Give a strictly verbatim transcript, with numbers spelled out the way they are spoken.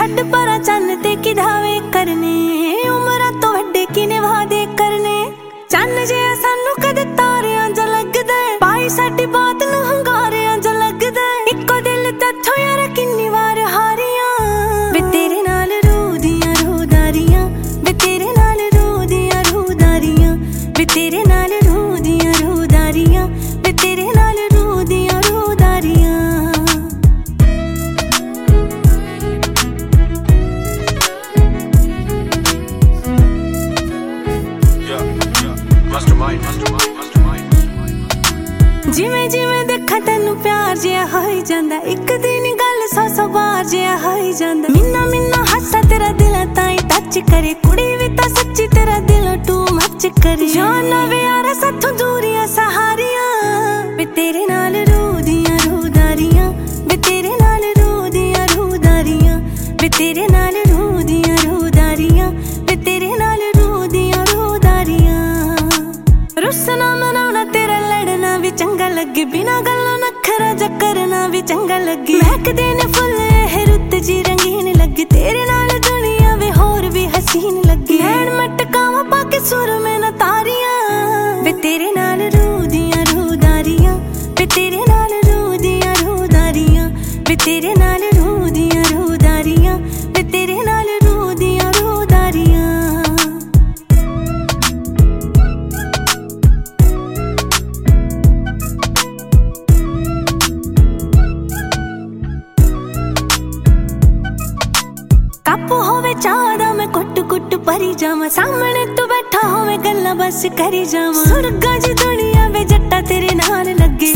छड्ड परा चन्न ते कि दावे करने, उमरां तो वड्डे किने वादे करने। चन्न जिहा सानू कदे तारियां जा लगदा, पाई साडी बात नूं हंगारियां जा लगदा। इक्को दिल तैथों यार किन्नी वार हारियां, वे तेरे नाल रूह दियां रूहदारियां, वे तेरे नाल रूह दियां रूहदारियां, वे तेरे नाल रूह दियां रूहदारियां, वे तेरे नाल रूह दियां रूहदारियां। जिवें जिवें देखा तैनू प्यार जिहा होई जांदा, इक दिन गल सौ सौ बार जिहा होई जांदा। मिन्ना मिन्ना हासा तेरा दिल ताईं टच करे, कुड़ी भी तां सच्ची तेरा दिल टू मच करे। जाना वे यारा साथों दूरियां सहारियां, वे तेरे नाल रूह दियां रूहदारियां, वे तेरे नाल रूह दियां रूहदारियां, वे तेरे नाल रूह दियां रूहदारियां, वे तेरे नाल रूह दियां रूहदारियां। रुसना मनाउणा तेरा लड़ना भी चंगा लगे, बिना गल्लों नखरा जा करना भी चंगा लगे। महकदे ने फुल एह रुत जी रंगीन लगे, तेरे नाल दुनिया वे होर भी हसीन लगे। नैन मटकावां पाके सुर में न तारियां, वे तेरे नाल रूह दियां रूहदारियां, वे तेरे नाल रूह दियां रूहदारियां, वे तेरे नाल रूह दियां रूहदारियां, वे तेरे नाल रूह दियां रूहदारियां। कप होवे चाह दा मैं कुट कुट भरी जावां, सामने तू बैठा होवे गल्लां बस करी जावां। सुरगा जी दुनिया वे जट्टा तेरे नाल लगे,